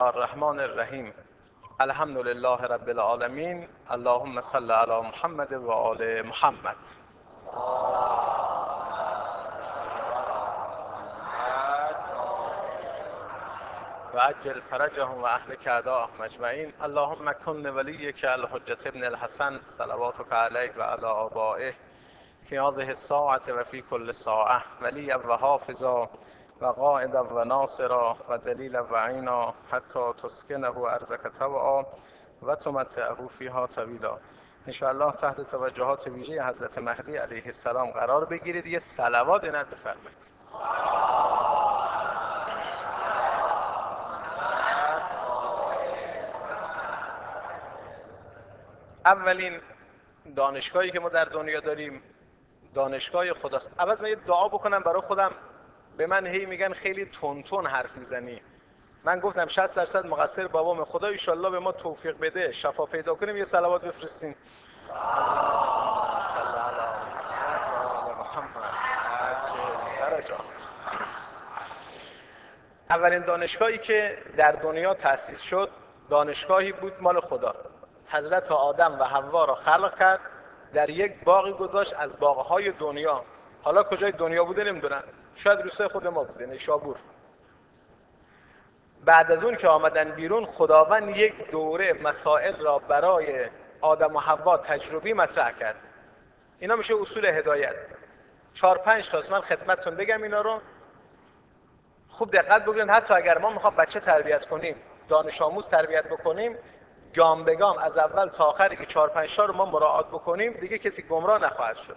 الرحمن الرحیم. الحمد لله رب العالمین. اللهم صل علی محمد و آل محمد. و عجل فرجهم و اهلک اعداءهم اجمعین. اللهم کن ولیک الحجة ابن الحسن صلواتک علیه و علی آبائه فی هذه الساعة و فی کل ساعة ولیا و حافظا و قائدا و ناصرا و دلیلا و عینا حتی تسکنه ارضک طوعا و تمتعه فیها طویلا. انشاءالله تحت توجهات ویژه حضرت مهدی علیه السلام قرار بگیرید. یه صلوات عنایت بفرمایید. اولین دانشگاهی که ما در دنیا داریم دانشگاه خداست. اول من یه دعا بکنم برای خودم. به من هی میگن خیلی تون حرف میزنی. من گفتم 60% مقصر بابام، خدا ان شاءالله به ما توفیق بده شفا پیدا کنیم. یه صلوات بفرستین. صلی علی محمد عجل فرجا. اولین دانشگاهی که در دنیا تأسیس شد دانشگاهی بود مال خدا. حضرت آدم و حوا را خلق کرد، در یک باغی گذاشت از باغهای دنیا. حالا کجای دنیا بوده نمیدونن، شاید روستای خود ما بوده، نیشابور. بعد از اون که آمدن بیرون خداوند یک دوره مسائل را برای آدم و حوا تجربی مطرح کرد. اینا میشه اصول هدایت. 4-5 تاست، من خدمتتون بگم اینا رو خوب دقت بگیرید. حتی اگر ما میخوام بچه تربیت کنیم، دانش آموز تربیت بکنیم، گام به گام از اول تا آخری که 4-5 تا رو ما مراعات بکنیم دیگه کسی گمراه نخواهد شد.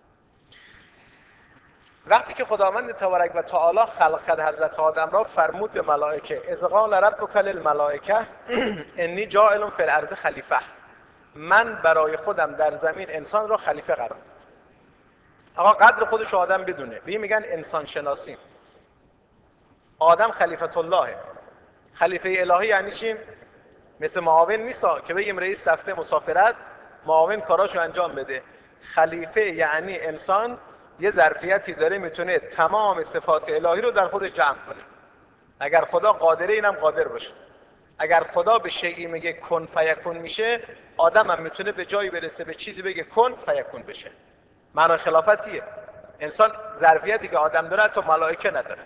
وقتی که خداوند تبارک و تعالی خلق کرد حضرت آدم را، فرمود به ملائکه اذ قال ربک للملائکه انی جاعل فی الارض خلیفه. من برای خودم در زمین انسان را خلیفه قرار دادم. آقا قدر خودش آدم بدونه. به این میگن انسان شناسی. آدم خلیفت الله. خلیفه الهی یعنی چی؟ مثل معاون نیست که بگیم رئیس رفته مسافرت معاون کاراشو انجام بده. خلیفه یعنی انسان یه ظرفیتی داره میتونه تمام صفات الهی رو در خودش جمع کنه. اگر خدا قادره اینم قادر باشه. اگر خدا به شیئی میگه کن فیکون میشه، آدم هم میتونه به جایی برسه به چیزی بگه کن فیکون بشه. معنی خلافتیه. انسان ظرفیتی که آدم داره تو ملائکه نداره.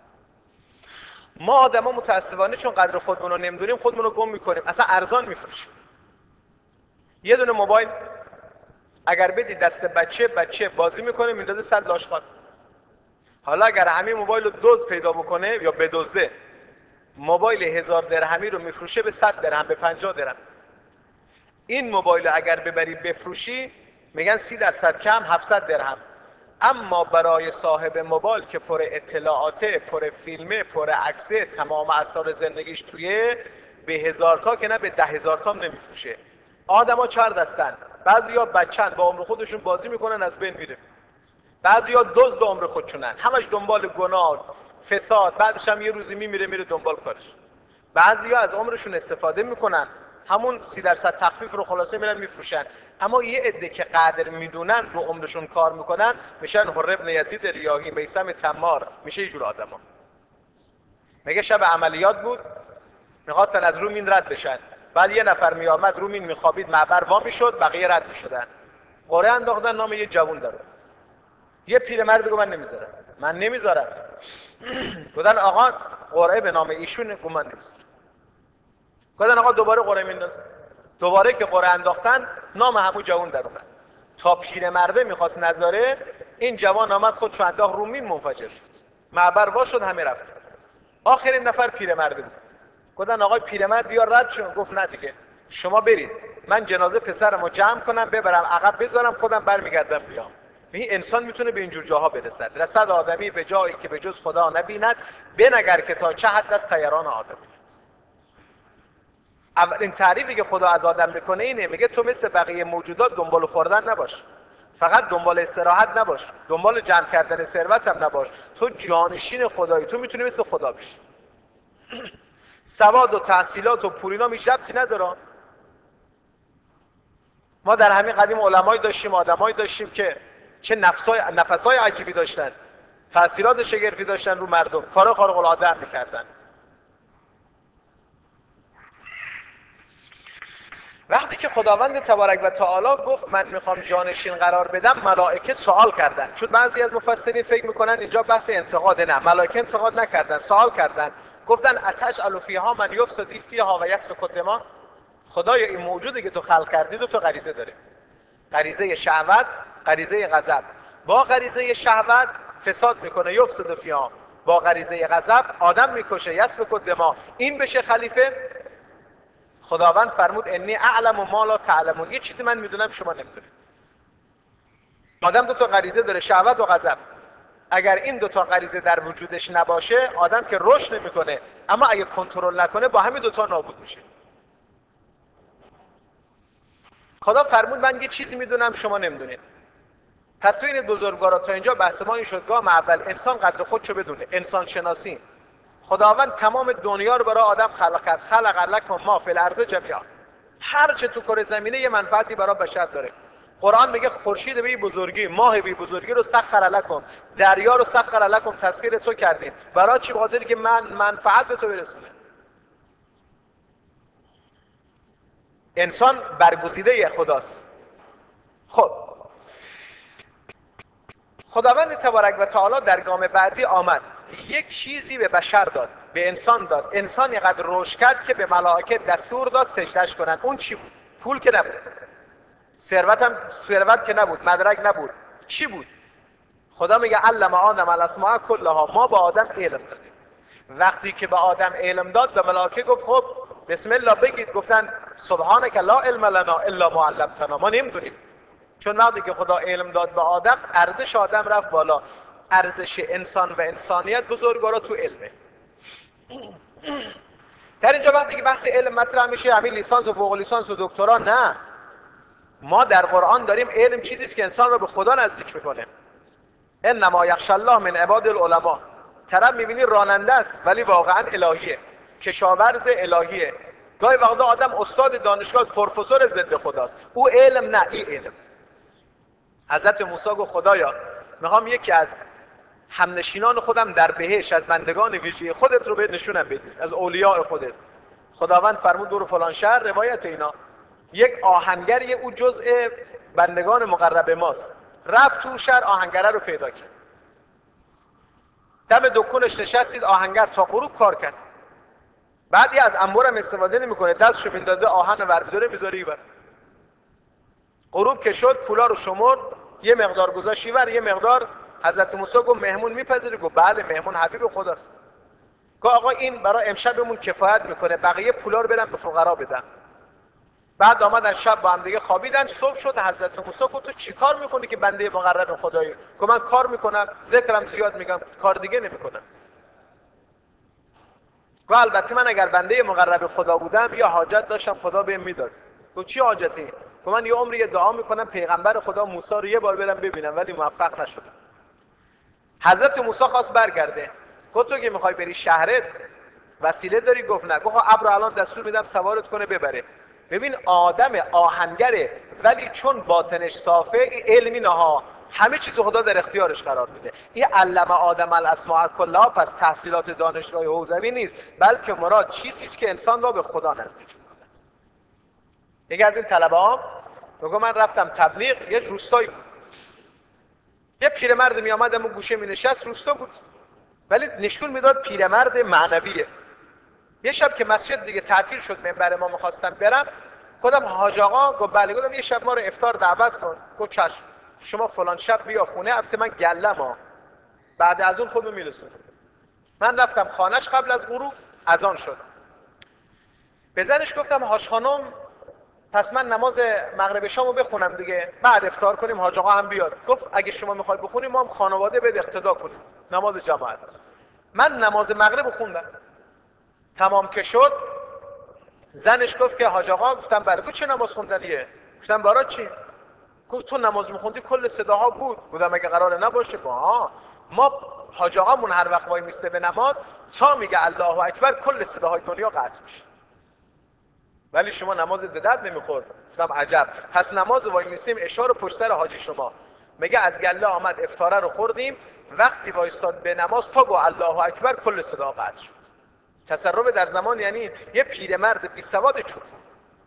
ما آدما متاسفانه چون قدر خودمون رو نمیدونیم خودمون رو گم میکنیم. اصلا ارزان میفروشیم. یه دونه موبایل اگر بدی دست بچه بازی میکنه میندازه 100 لاشخوار. حالا اگر همین موبایل رو دزد پیدا بکنه یا بدزده، موبایل 1000 درهمی رو میفروشه به 100 درهم، به 50 درهم. این موبایل اگر ببری بفروشی میگن 30% کم 700 درهم. اما برای صاحب موبایل که پر اطلاعاته، پر فیلمه، پر عکسه، تمام اسرار زندگیش توی، به 1000 تا که نه به 10,000 تا نمیفروشه. آدما چهار دستن. بعضیا بچن با عمر خودشون بازی میکنن از بین میره. بعضیا دزد عمر خودشونن، همش دنبال گناه، فساد، بعدش هم یه روزی میره دنبال کارش. بعضیا از عمرشون استفاده میکنن، همون 30% تخفیف رو خلاصه میرن میفروشن. اما یه عده که قدر میدونن رو عمرشون کار میکنن میشن حر ابن یزید ریاحی، میثم تمار، میشه یه جور آدما. میگه شب عملیات بود، میخواستن از رومین رد بشن. بعد یه نفر میآمد رومین میخوابید، معبر وا میشد، بقیه رد میشدن. قرعه انداختن نام یه جوون در. یه پیرمرد گفت من نمیذارم. گفتن آقا قرعه به نام ایشون، گفت من نمیذارم. گفتن آقا دوباره قرعه مینداز. دوباره که قرعه انداختن نام همون جوان در اومد. تا پیرمرده میخواست نذاره، این جوان آمد خودشو انداخت رومین، منفجر شد. معبر وا شد، همه رفت. آخرین نفر پیرمرده بود. گفتن آقای پیرمرد بیا رد شو. گفت نه دیگه، شما برید، من جنازه پسرمو جمع کنم ببرم عقب بذارم خودم برمیگردم بیام. این انسان میتونه به اینجور جاها برسد. رسد آدمی به جایی که به جز خدا نبیند، بنگر که تا چه حد از طیران آدمیت. اولین تعریفی که خدا از آدم بکنه اینه، میگه تو مثل بقیه موجودات دنبال خوردن نباش، فقط دنبال استراحت نباش، دنبال جمع کردن ثروت هم نباش. تو جانشین خدایی، تو میتونی مثل خدا بشی. سواد و تحصیلات و پولینا هیچ ربطی نداره. ما در همین قدیم علمایی داشتیم، آدمایی داشتیم که چه نفسای عجیبی داشتن، تأثیرات شگرفی داشتن رو مردم، کار خارق العاده میکردن. وقتی که خداوند تبارک و تعالی گفت من میخوام جانشین قرار بدم، ملائکه سوال کردن. چون بعضی از مفسرین فکر میکنن اینجا بحث انتقاد، نه، ملائکه انتقاد نکردن، سوال کردن. گفتن اتجعل فیها من یفسد فیها و یسفک الدماء. خدایا این موجودی که تو خلق کردی دو تا غریزه داره، غریزه شهوت، غریزه غضب. با غریزه شهوت فساد میکنه، یفسد فیها. با غریزه غضب آدم میکشه، یسفک الدماء. این بشه خلیفه. خداوند فرمود انی اعلم و ما لا تعلمون. یه چیزی من میدونم شما نمیدونید. آدم دو تا غریزه داره، شهوت و غضب. اگر این دو تا غریزه در وجودش نباشه، آدم که رشد نمیکنه، اما اگه کنترل نکنه با همین دو تا نابود میشه. خدا فرمود من یه چیزی میدونم شما نمیدونید. پس ببینید بزرگوارا، تا اینجا بحث ما این شد گام اول انسان قدر خودشو بدونه، انسان شناسی. خداوند تمام دنیا رو برای آدم خلق کرد. خلق لکم ما فی الارض جمیعا. هر چه تو کره زمینه یه منفعتی برای بشر داره. قرآن میگه خورشید به بزرگی، ماه به بزرگی رو سخر لکم، دریا رو سخر لکم، تسخیر تو کردیم. برای چی؟ بخاطر که منفعت به تو برسونه. انسان برگزیده خداست. خب خداوند تبارک و تعالی در گام بعدی آمد یک چیزی به بشر داد، به انسان داد. انسان اینقدر رشد کرد که به ملائکه دستور داد سجدهش کنن. اون چی بود؟ پول که نبود، ثروت که نبود، مدرک نبود. چی بود؟ خدا میگه علم آدم الاسماء کلها. ما با آدم علم دادیم. وقتی که به آدم علم داد، به ملائکه گفت خب بسم الله بگید. گفتن سبحانك لا علم لنا الا ما علمتنا. ما نمیدونیم. چون وقتی که خدا علم داد به آدم، ارزش آدم رفت بالا. ارزش انسان و انسانیت بزرگوارا تو علمه. در اینجا وقتی که بحث علم مطرح میشه، همین لیسانس و فوق لیسانس و دکترا نه. ما در قرآن داریم علم چیزی است که انسان رو به خدا نزدیک میکنه. انما یخشی الله من عباد العلماء. طرف میبینی راننده است ولی واقعا الهیه، کشاورز الهیه. گاهی وقتا آدم استاد دانشگاه، پروفسور ضد خداست. او علم نه، این علم. حضرت موسی گفت خدایا میخوام یکی از همنشینان خودم در بهشت، از بندگان ویژه خودت رو به نشونم بدی، از اولیاء خودت. خداوند فرمود برو فلان شهر. روایت اینا یک آهنگری، او جزء بندگان مقرب ماست. رفت تو شهر، آهنگره رو پیدا کرد. دم دکونش نشستید، آهنگر تا غروب کار کرد. بعدی از انبارم استفاده نمیکنه، دستشو میندازه آهن ور می‌داره میذاره اینور. غروب که شد پولا رو شمرد، یه مقدار گذاشت اینور، یه مقدار. حضرت موسی گفت مهمون میپذیری؟ گفت بله، مهمون حبیب خداست. گفت آقا این برای امشبمون کفایت میکنه، بقیه پولا رو برم به فقرا بدم. بعد آمدن شب با هم دیگه خوابیدن. صبح شد، حضرت موسی گفت تو چیکار میکنی که بنده مقرب خدایی؟ گفت من کار میکنم، ذکرم زیاد میگم، کار دیگه نمیکنم. گفت البته من اگر بنده مقرب خدا بودم یا حاجت داشتم خدا بهم میداد. گفت چی حاجتی؟ گفت من یه عمری دعا میکنم پیغمبر خدا موسی رو یه بار برم ببینم ولی موفق نشدم. حضرت موسی خواست برگرده. گفت تو که میخوای بری شهرت وسیله داری؟ گفت نه. گفت ابر الان دستور میدم سوارت کنه ببره. ببین آدم آهنگره ولی چون باطنش صافه، علمی نها، همه چیز خدا در اختیارش قرار میده. این علم آدم الاسماء کلها، پس تحصیلات دانشگاه حوزوی نیست، بلکه مراد چیزی است که انسان را به خدا نزدیک میکند. یکی از این طلبه‌ها میگه من رفتم تبلیغ، یه روستایی بود. یه پیرمرد می اومد اون گوشه می نشست، روستا بود ولی نشون میداد پیرمرد معنویه. یه شب که مسجد دیگه تعطیل شد، منبر ما میخواستم برم، گفتم حاج آقا. گفت بله. گفتم یه شب ما رو افطار دعوت کن. گفت چشم، شما فلان شب بیا خونه. البته من گلم ها، بعد از اون خودم میرسونم. من رفتم خانهش قبل از غروب، اذان شد. به زنش گفتم حاج خانم پس من نماز مغرب شامو بخونم دیگه، بعد افطار کنیم، حاج آقا هم بیاد. گفت اگه شما میخواید بخونیم ما هم خانواده بده اقتدا کنیم، نماز جماعت. من نماز مغرب خوندم، تمام که شد زنش گفت که حاج آقا. گفتم بله. گفت چه نماز خوندنیه؟ گفتم برای چی؟ گفت تو نماز میخوندی کل صداها بود. گفتم اگه قراره نباشه؟ ما حاج آقامون هر وقت وای میسته به نماز تا میگه الله اکبر کل صداهای دنیا قطع میشه، ولی شما نمازت به درد نمیخورد. گفتم عجب. پس نماز وای میستیم اشاره پشت سر حاجی شما. میگه از گله آمد افطاره رو خوردیم، وقتی وایستاد به نماز تا گو الله اکبر کل صدا قطع شد. تصرف در زمان یعنی یه پیرمرد بی سواد چوب.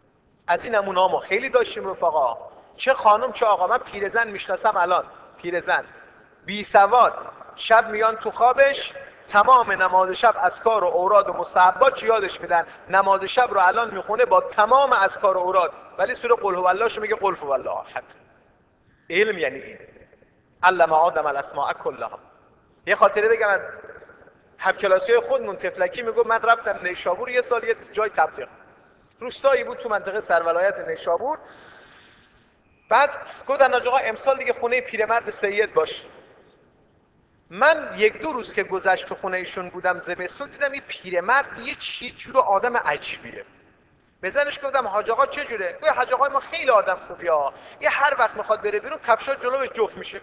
از این نمونه ها ما خیلی داشتیم رفقا. چه خانم چه آقا. من پیرزن میشناسم الان، پیرزن بی سواد، شب میان تو خوابش تمام نماز شب اذکار و اوراد و مستحبات یادش میدن، نماز شب رو الان میخونه با تمام اذکار و اوراد، ولی سوره قل هو الله شو میگه قل هو الله احد. علم یعنی این. علم آدم الاسماء کلها. یه خاطره بگم از همکلاسی خودمون. تفلکی میگه من رفتم نیشابور یه سال یه جای تبلیغ، روستایی بود تو منطقه سرولایت نیشابور. بعد گفتن آقا امسال دیگه خونه پیرمرد سید باش. من یک دو روز که گذشت تو خونه ایشون بودم زمستون، دیدم این پیرمرد یه جور آدم عجیبیه. به زنش گفتم حاج آقا چه جوره؟ گفت حاج آقا ما خیلی آدم خوبیه، یه هر وقت میخواد بره بیرون کفشا جلوش جفت میشه.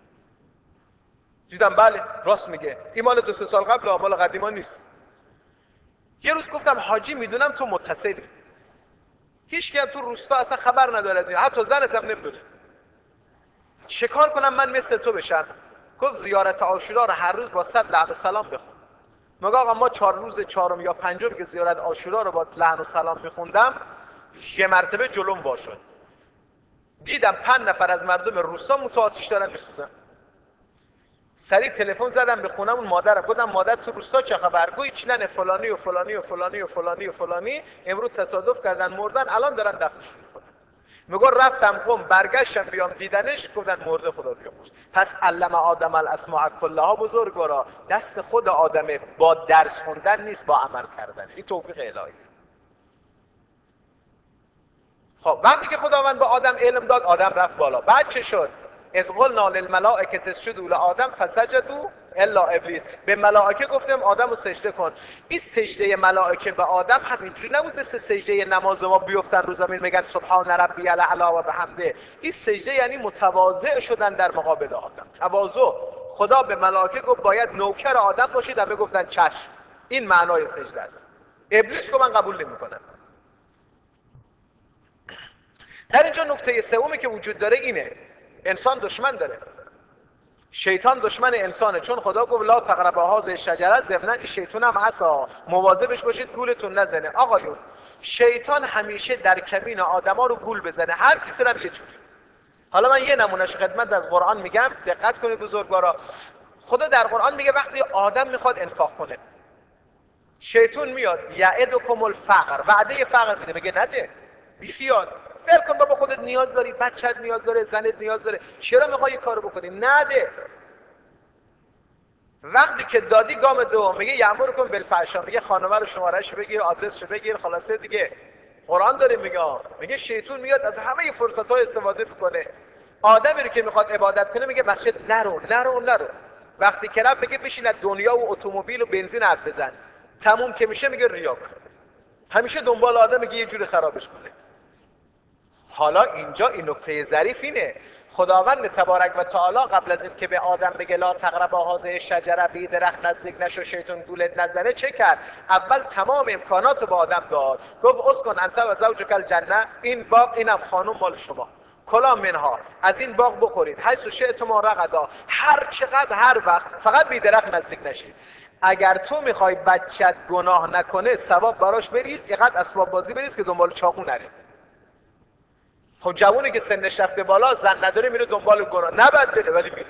دیدم بله راست میگه، این مال 2-3 سال قبل، مال قدیما نیست. یه روز گفتم حاجی میدونم تو متصلی، هیچ کی تو روستا اصلا خبر نداره از این، حتی زنت هم نمیدونه، چه کار کنم من مثل تو بشم؟ گفت زیارت عاشورا رو هر روز با 100 لعن و سلام بخون. مگه آقا ما 4 روز چهارم یا پنجم که زیارت عاشورا رو با لعن و سلام میخوندم، یه مرتبه جلوم وا شد، دیدم 5 نفر از مردم روستا مو تو آتیش دارن میسوزن. سریع تلفن زدم به خونمون مادرم، گفتم مادر تو روستا چه خبر؟ گفت هیچ نه، فلانی و فلانی و فلانی و فلانی و فلانی امروز تصادف کردن مردن، الان دارن دفنشون میکنن. میگه رفتم قم برگشتم بیام دیدنش، گفتن مرده، خدا بیامرز. پس علم آدم الاسماء کلها بزرگوارا دست خود آدمه، با درس خوندن نیست، با عمل کردن. این توفیق الهی. خب وقتی که خداوند به آدم علم داد، آدم رفت بالا. بعد چه شد؟ اذ قلنا للملائکه اسجدوا لآدم فسجدوا الا ابلیس. به ملائکه گفتم آدم رو سجده کن. این سجده ملائکه به آدم همینجوری نبود مثل سجده نماز ما بیفتن رو زمین میگن سبحان ربی الاعلی و بحمده. این سجده یعنی متواضع شدن در مقابل آدم، تواضع. خدا به ملائکه گفت باید نوکر آدم باشید، همه گفتن چشم. این معنای سجده است. ابلیس گفت من قبول نمیکنم. در اینجا نکته سومی که وجود داره اینه، انسان دشمن داره. شیطان دشمن انسانه، چون خدا گفت لا تقربوا هذه الشجره، ضمن این شیطان هم عصا، مواظبش باشید گولتون نزنه. آقایون شیطان همیشه در کمین آدما رو گول بزنه، هر کسی رو یه جوری. حالا من یه نمونهش خدمت از قرآن میگم، دقت کنید بزرگوارا. خدا در قرآن میگه وقتی آدم میخواد انفاق کنه، شیطان میاد یعدکم الفقر، وعده فقر میده، میگه نده، بی خیال، فعل کن، بابا خودت نیاز داری، بچت نیاز داره، زنت نیاز داره، چرا میخوای این کارو بکنی؟ نده. وقتی که دادی گام دوم میگه یامرکم بالفحشاء، میگه خانومه رو شمارهش بگیر، آدرسش بگیر، خلاصه دیگه. قرآن داره میگه شیطان میاد از همه فرصت‌ها استفاده میکنه. آدمی رو که میخواد عبادت کنه میگه مسجد نرو. وقتی که رفت میگه بشین از دنیا و اتومبیل و بنزین حرف بزن. تموم که میشه میگه ریا کن. همیشه دنبال آدم میگه یه جوری خرابش کنه. حالا اینجا این نکته ظریف اینه، خداوند تبارک و تعالی قبل از این که به آدم بگه لا تقربا هذه الشجره، به درخت نزدیک نشو شیطان گولت نزنه، چه کرد؟ اول تمام امکانات رو به آدم داد، گفت اسکن انت و زوجک الجنه، این باغ، اینم خانم مال شما، کلا منها، از این باغ بخورید، حیث شئتم رغدا، هر چقدر هر وقت، فقط به درخت نزدیک نشید. اگر تو میخوای بچت گناه نکنه ثواب براش بریز، اینقدر اسباب بازی بریز که دنبال چاقو نره. خب جوونی که سنش رفته بالا، زن نداره، میره دنبال گناه، نباید بره ولی میره.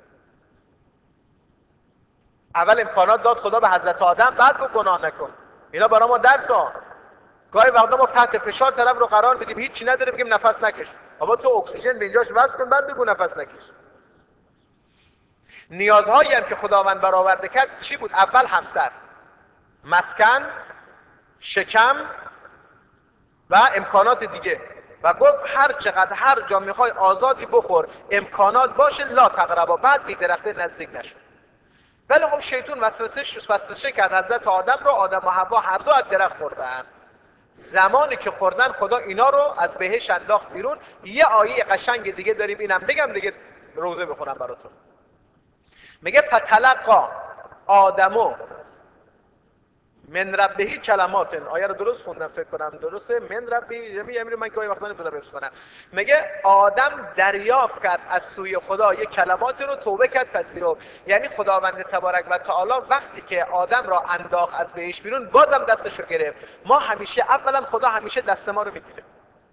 اول امکانات داد خدا به حضرت آدم، بعد گفت گناه نکن. اینا برای ما درس ها. گاهی وقتا ما تحت فشار طرف رو قرار میدیم، هیچی نداره، بگیم نفس نکش. بابا تو اکسیژن به اینجاش وصل کن، بعد بگو نفس نکش. نیازهایی هم که خداوند برآورده کرد چی بود؟ اول همسر، مسکن، شکم و امکانات دیگه. و گفت هر چقدر هر جا میخوای آزادی بخور، امکانات باشه، لا تقربا، بعد بی درخته نزدیک نشو. ولی خب شیطان وسوسه کرد حضرت آدم رو، آدم و حوا هر دو از درخت خوردن. زمانی که خوردن خدا اینا رو از بهشت انداخت بیرون. یه آیه قشنگ دیگه داریم، اینم بگم دیگه روزه بخونم براتون. میگه فتلقا آدمو من ربهی کلمات، آیه رو درست خوندم فکر کنم، درسته؟ من ربهی، یعنی من گاهی وقتا نمیتونم حفظ کنم. میگه آدم دریافت کرد از سوی خدا یک کلمات رو، توبه کرد، پذیرفت. یعنی خداوند تبارک و تعالی وقتی که آدم را انداخت از بهشت بیرون، بازم دستش رو گرفت. ما همیشه اولا خدا همیشه دست ما رو میگیره.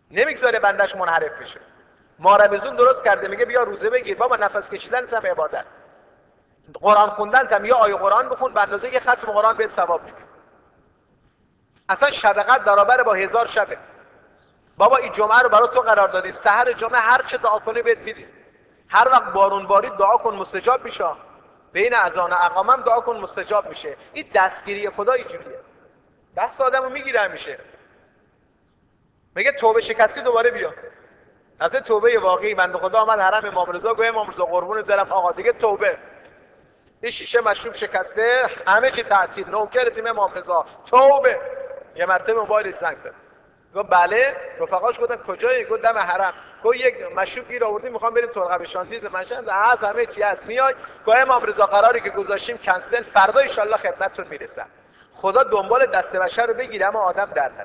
نمیگذاره بندش منحرف بشه. مارمزون درست کرده، میگه بیا روزه بگیر بابا، نفس کشیدن هم عبادت، قرآن خوندن هم یا آیه قرآن بخون به اندازه یه ختم قرآن بهت ثواب میده. اصلا شب قدر برابر با 1000 شبه. بابا این جمعه رو برای تو قرار دادیم، سحر جمعه هر چه دعا کنی بهت میدیم. هر وقت بارون بارید دعا کن مستجاب میشه. بین اذان و اقامه هم دعا کن مستجاب میشه. این دستگیری خدا اینجوریه، دست آدمو میگیره همیشه. میگه توبه شکستی دوباره بیا. البته توبه واقعی، بنده خدا آمد حرم امام رضا، گویا امام رضا قربونت برم آقا دیگه توبه، این شیشه مشروب شکسته، همه چی تعطیل، نوکر تیم امام رضا، توبه. یه مرتبه موبایلش زنگ زد، گفت بله. رفقاش گفتن کجایی؟ گفت دم حرم. گفت یک مشروب گیر آوردیم میخوام بریم ترقه شاندیز مشهد، هست همه چی هست، میای. گفت امام رضا قراری که گذاشتیم کنسل، فردا ان شاء خدمتتون میرسم. خدا دنبال دست بشر رو بگیره اما آدم در نره.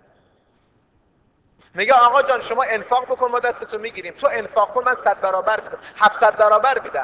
میگه آقا جان شما انفاق بکن ما دستتو میگیریم، تو انفاق کن من 100 برابر میدم، 700 برابر میدم.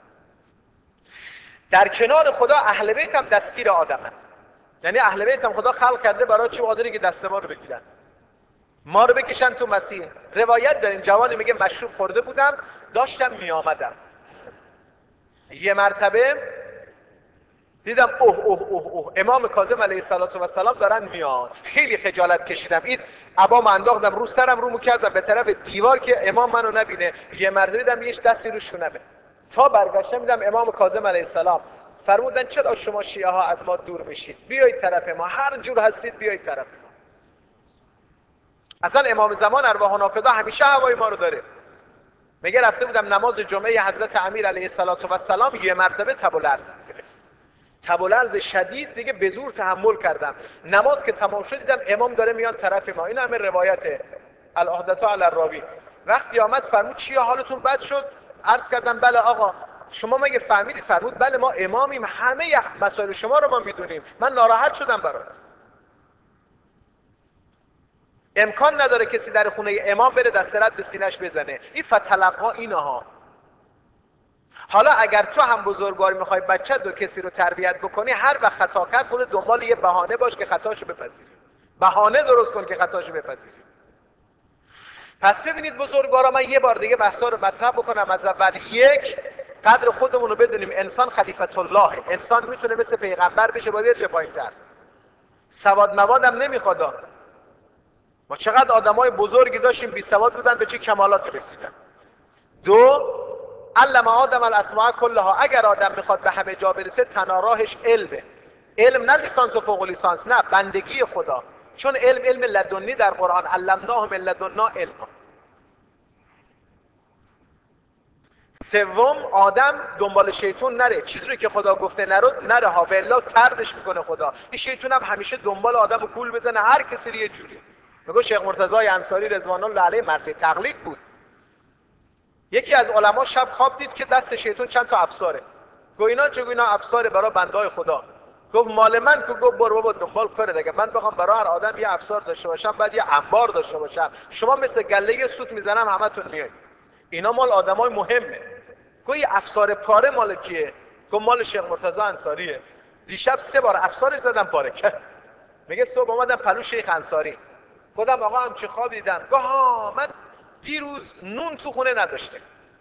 در کنار خدا اهل بیت هم دستگیر آدمن. یعنی اهل بیت هم خدا خلق کرده برای چی؟ قادری که دست ما رو بگیرن، ما رو بکشن تو مسیر. روایت داریم جوانی میگه مشروب خورده بودم داشتم میآمدم، یه مرتبه دیدم اوه اوه اوه اوه امام کاظم علیه السلام دارن میان. خیلی خجالت کشیدم، این عبام انداختم رو سرم، رومو کردم به طرف دیوار که امام منو نبینه. یه مرتبه دیدم یه دستی رو شونمه، تا برگشتم دیدم امام کاظم علیه السلام. فرمودن چرا شما شیعه ها از ما دور میشید؟ بیایید طرف ما، هر جور هستید بیایید طرف ما. اصلا امام زمان ارواح نافذه همیشه هوای ما رو داره. میگه رفته بودم نماز جمعه حضرت امیر علیه السلام، یه مرتبه تب و لرز گرفت، تب و لرز شدید، دیگه به زور تحمل کردم. نماز که تمام شد دیدم امام داره میاد طرف ما. این همه روایت العهدة علی الراوی. وقتی آمد فرمود چیه حالتون بد شد؟ عرض کردم بله آقا. شما مگه فهمیدید؟ فرمود بله ما امامیم، همه مسائل شما رو ما میدونیم، من ناراحت شدم برات. امکان نداره کسی در خونه امام بره دست رد به سینه‌اش بزنه. این فتلقا اینها. حالا اگر تو هم بزرگوار میخوای بچت و کسی رو تربیت بکنی، هر وقت خطا کرد خود دنبال یه بهانه باش که خطاشو بپذیری، بهانه درست کن که خطاشو بپذیری. پس ببینید بزرگوارا، من یه بار دیگه بحثا رو مطرح بکنم از اول. یک، قدر خودمون رو بدونیم، انسان خلیفت الله، انسان میتونه مثل پیغمبر بشه با درجه پایین‌تر. سواد مواد هم نمیخواد. ما چقدر آدمای بزرگی داشتیم بی سواد بودن به چه کمالاتی رسیدن. دو، علم آدم الاسماء کلها، اگر آدم میخواد به همه جا برسه تنها راهش علمه. علم نه لیسانس و فوق لیسانس، نه، بندگی خدا. چون علم لدنی در قرآن، علمناه من لدنا علما. سوم، آدم دنبال شیطون نره، چیزی رو که خدا گفته نره ها، و الا طردش میکنه خدا. این شیطون هم همیشه دنبال آدم رو گول بزنه، هر کسی رو یه جوری. میگه شیخ مرتضی انصاری رضوان الله علیه مرجع تقلید بود. یکی از علما شب خواب دید که دست شیطان چند تا افساره. گفت اینا چه؟ اینا افساره برای بندهای خدا. گفت مال من که؟ گفت برو بابا دنبال کار دیگه، من بخوام برای هر آدم یه افسار داشته باشم بعد یه انبار داشته باشم، شما مثل گله سوت میزنم همتون میایید. اینا مال آدمای مهمه. گفت یه افسار پاره مال کیه؟ گفت مال شیخ مرتضی انصاریه. دیشب 3 بار افسارش زدم پاره کرد. میگه صبح اومدم پلو شیخ انصاری، گفتم آقا هم چه خواب دیدم؟ گفت ها من دیروز نون تو خونه نداشتم.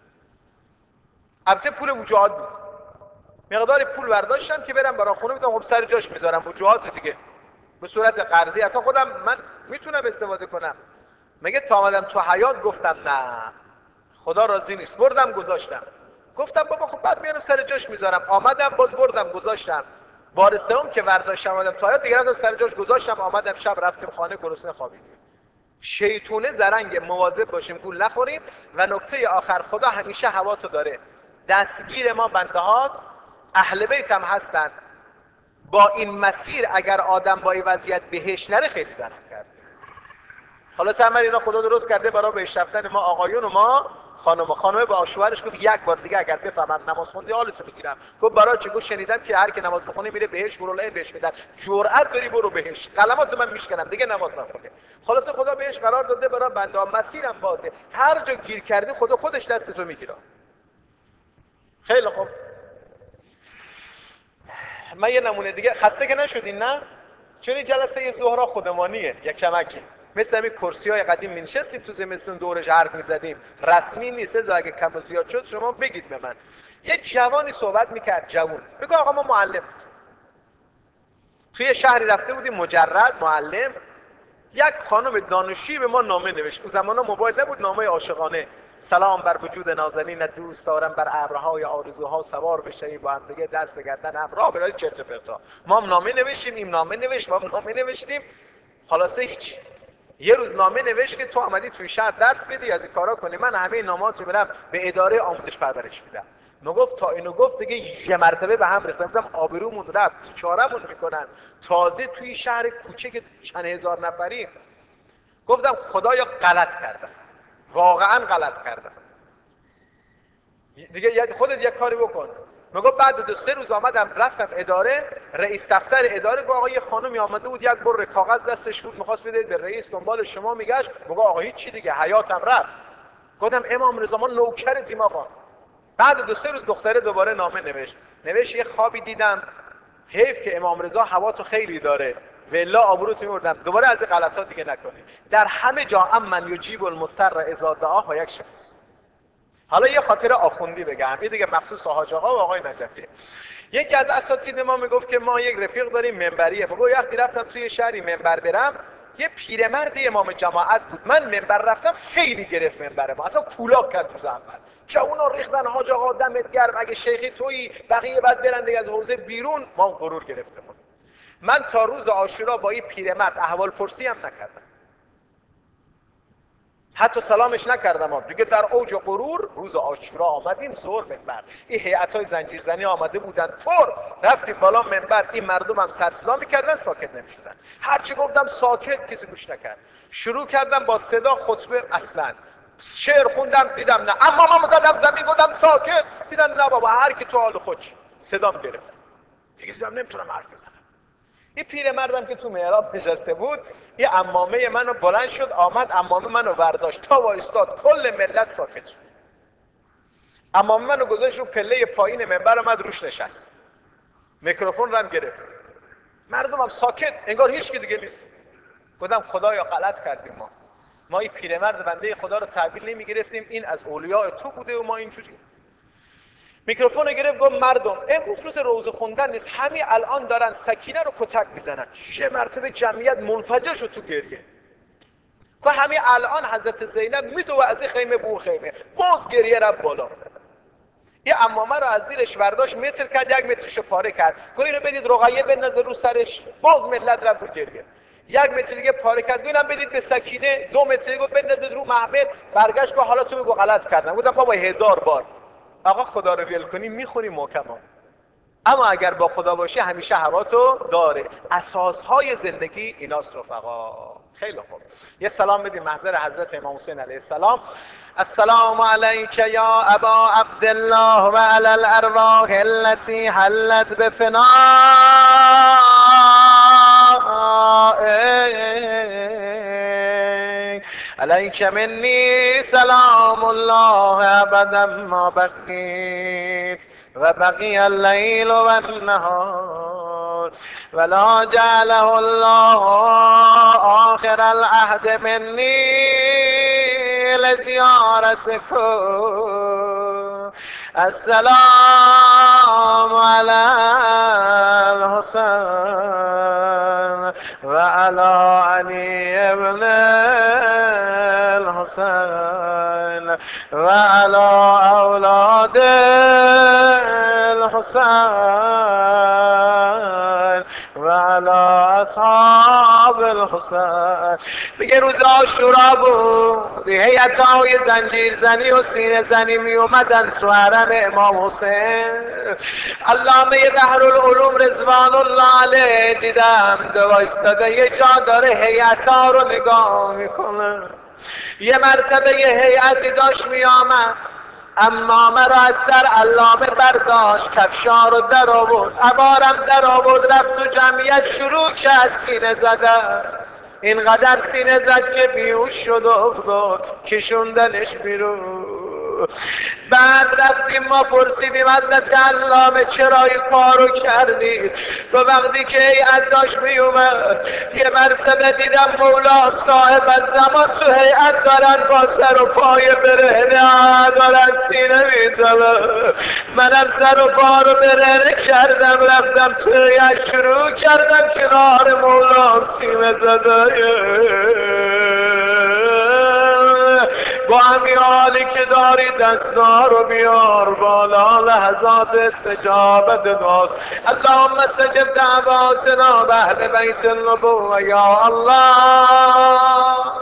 البته پول وجوهات بود، مقدار پول برداشتم که برم برای خونه بدم، خب سر جاش میذارم وجوهات دیگه به صورت قرضی، اصلا خودم من میتونم استفاده کنم. میگه تا آمدم تو حیات گفتم نه خدا راضی نیست، بردم گذاشتم. گفتم بابا خب بعد میارم سر جاش میذارم. آمدم باز بردم گذاشتم. بار سوم که برداشتم آمدم تو حیات دیگه رفتم سر جاش گذاشتم. آمدم شب رفتیم خانه گرسنه خوابیدیم. شیطونه زرنگ، مواظب باشیم گول نخوریم. و نکته آخر، خدا همیشه هواتو داره، دستگیر ما بنده هاست. اهل بیت هم هستن. با این مسیر اگر آدم با این وضعیت بهش نره خیلی ضرر کرده. حالا سمر اینا خدا درست کرده برای بهش رفتن ما آقایون و ما خانم با شوهرش گفت یک بار دیگه اگر بفهمم نماز خوندی حالتو میگیرم. گفت برای چی؟ گفت شنیدم که هر کی نماز بخونه میره بهش، برو بهش میدن. جرأت داری برو بهش، قلماتو من میشکنم دیگه نماز نخونه. خلاص خدا بهش قرار داده برای بنده، مسیرم بازه، هر جا گیر کردی خدا خودش دستتو میگیره. خیلی خوب، من یه نمونه دیگه. خسته که نشدین نه؟ چون این جلسه ظهرا خودمانیه یک کمکی. مثل همین کرسی‌های قدیم می‌نشستیم تو زمستون دورش حرف می‌زدیم، رسمی نیست، لذا اگه کم و زیاد شد شما بگید به من. یه جوانی صحبت می‌کرد، جوون میگه آقا ما معلم بودیم، توی شهری رفته بودیم مجرد معلم، یک خانم دانشجویی به ما نامه نوشت. اون زمانا موبایل نبود، نامه عاشقانه: سلام بر وجود نازنین، دوست دارم بر ابرهای آرزوها سوار بشیم، با هم دیگه دست به گردن هم راه برای چرت و پرتا. ما هم نامه نوشتیم، این نامه نوشت، ما هم نامه نوشتیم. خلاصه هیچ. یه روز نامه نوشت که تو آمدی توی شهر درس بدی، از این کارا کنی، من همه نامه‌هاتو میرم به اداره آموزش پرورش میدم. گفت تا اینو گفت دیگه یه مرتبه به هم ریختم، گفتم آبرومون رفت، بیچاره‌مون میکنن، تازه توی شهر کوچک چند هزار نفری. گفتم خدایا غلط کردم، واقعا غلط کردم، دیگه خودت یک کاری بکن. میگفت بعد 2-3 روز آمدم رفتم اداره، رئیس دفتر اداره گفت آقا یه خانمی آمده بود، یک بر کاغذ دستش بود میخواست بده به رئیس، دنبال شما میگشت. میگه آقا هیچ چی دیگه، حیاتم رفت. گفتم امام رضا ما نوکرتیم آقا. بعد 2-3 روز دختره دوباره نامه نوشت یه خوابی دیدم، حیف که امام رضا هوا تو خیلی داره، والله آبروت میبردم، دوباره از این غلطات دیگه نکنی. در همه جا من یجیب المضطر اذا دعاه و یکشف السوء. حالا یه خاطره آخوندی بگم، این دیگه مخصوص حاج آقا و آقای نجفیه. یکی از اساتید ما میگفت که ما یک رفیق داریم منبریه. میگه وقتی رفتم توی شهری منبر برم، یه پیرمرد امام جماعت بود، من منبر رفتم خیلی گرفت منبر ما، اصلا کولاک کرد روز اول. جوونا ریختن حاج آقا دمت گرم، اگه شیخی تویی بقیه بعد برن دیگه از حوزه بیرون. ما غرور گرفتمون. من تا روز عاشورا با این پیرمرد احوال پرسی هم نکردم، حتی سلامش نکردم. دیگه در اوج غرور روز عاشورا آمدیم ظهر منبر، این هیئت‌های زنجیرزنی آمده بودن پر، رفتیم بالا منبر، این مردم هم سر صدا می‌کردن ساکت نمی‌شدن. هرچی گفتم ساکت، کسی گوش نکرد. شروع کردم با صدا خطبه، اصلا شعر خوندم، دیدم نه، اما ما زدم زمین گفتم ساکت، دیدم نه بابا هر کی تو حال خودش. صدام گرفت دیگه، دیدم نمیتونم حرف بزنم. این پیرمردم که تو محراب نشسته بود، یه عمامه منو بلند شد آمد عمامه منو برداشت تا وایستاد، کل ملت ساکت شد. عمامه منو گذاشت رو پله پایین منبر، اومد روش نشست، میکروفون رو هم گرفت، مردم هم ساکت، انگار هیچ کی دیگه نیست. گفتم خدایا غلط کردیم، ما این پیرمرد بنده خدا رو تحویل نمیگرفتیم، این از اولیاء تو بوده و ما اینجوری. میکروفون رو گرفت گفت مردم امروز روز روزه خوندن نیست، همین الان دارن سکینه رو کتک میزنن. یه مرتبه جمعیت منفجر شد تو گریه. که همین الان حضرت زینب میدوه از این خیمه به اون خیمه، باز گریه رفت بالا. یه عمامه رو از زیرش برداشت متر کرد، 1 مترشو پاره کرد، که اینو بدید رقیه بندازه رو سرش، باز ملت رفت رو گریه. 1 متر دیگه پاره کرد، اینم بدید به سکینه، 2 متر دیگه بندازید رو محمل. برگشت گفت حالا تو بگو غلط کردم. گفتم بابا 1000 بار آقا خدا رو ول کنی میخوری محکما، اما اگر با خدا باشی همیشه هوا تو داره. اساسهای زندگی ایناست رفقا. خیلی خوب، یه سلام بدیم محضر حضرت امام حسین علیه السلام. السلام علیک یا ابا عبدالله و علی الارواح التي حلت بفنائک، علیک منی سلام الله ابدا ما بقیت و بقی اللیل و النهار ولا جعله الله آخر العهد منی لزیارتکم. السلام علی الحسین و علی علی ابن الحسین و علی اولاد الحسین و علی اصحاب الحسین. میگه روز عاشورا بود، هیئت‌های زنجیر زنی و سینه زنی می اومدن تو حرم امام حسین. علامه بحرالعلوم رضوان الله علیه دیدم وایستاده یه جا داره هیئت‌ها رو نگاه میکنه. یه مرتبه یه هیئتی داشت میامد، عمامه را از سر علامه برداشت، کفشا رو در آورد، عبارم در آورد، رفت تو جمعیت شروع کرد سینه زدن. اینقدر سینه زد که بیهوش شد و افتاد، کشوندنش بیرون. بعد رفتیم ما پرسیدیم حضرت علامه چرا این کارو کردید؟ تو وقتی که هیئت داشت می اومد یه مرتبه دیدم مولا صاحب الزمان تو هیئت دارن با سر و پای برهنه دارن سینه میزنن. منم سر و پا رو برهنه کردم رفتم تو هیئت شروع کردم کنار مولا سینه زدن با همین حالی که داری دستا رو بیار بالا لحظات استجابت دعاست. اللهم استجب دعواتنا به اهل بیت النبوة یا الله.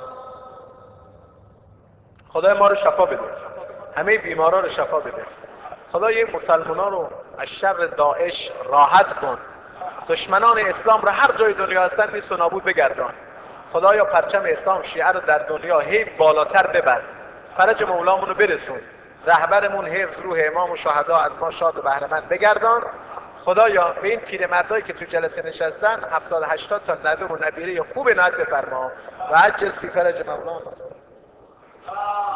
خدای ما رو شفا بده، همه بیمارا رو شفا بده. خدای مسلمانا رو از شر داعش راحت کن، دشمنان اسلام رو هر جای دنیا هستن نیست و نابود بگردان. خدایا پرچم اسلام شیعه رو در دنیا هی بالاتر ببر، فرج مولامون رو برسون، رهبرمون حفظ روح امام و شهدا از ما شاد و بهره‌مند بگردان. خدایا به این پیرمردایی که تو جلسه نشستن 70 80 تا نوه و نبیره خوب عنایت بفرما و عجل فی فرج مولانا.